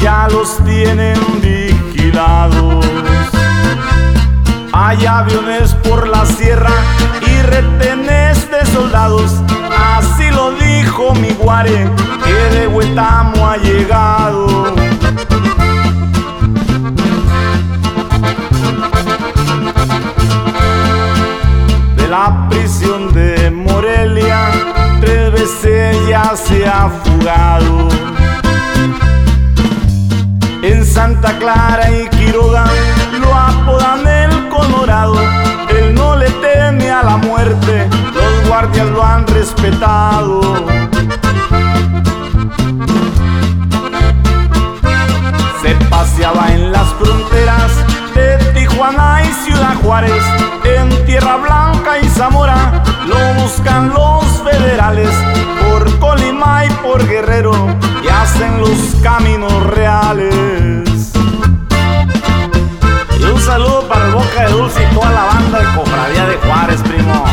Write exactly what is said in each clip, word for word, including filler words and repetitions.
ya los tienen vigilados. Hay aviones por la sierra y retenes de soldados, así lo dijo mi guare, que de Huetamo ha llegado. De la prisión de Morelia tres veces ya se ha fugado. En Santa Clara y Quiroga lo apodan el Colorado. Él no le teme a la muerte, los guardias lo han respetado. Se paseaba en las fronteras de Tijuana y Ciudad Juárez, en Tierra Blanca y Zamora lo buscan los federales, por Colima y por Guerrero, y hacen los caminos reales. Y un saludo para el Boca de Dulce y toda la banda de Cofradía de Juárez, primo.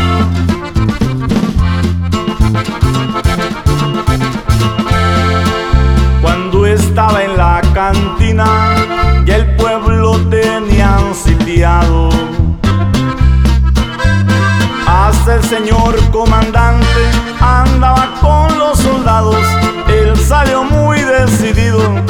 Cuando estaba en la cantina, ya el pueblo tenían sitiado. Hasta el señor comandante andaba con los soldados. Él salió muy decidido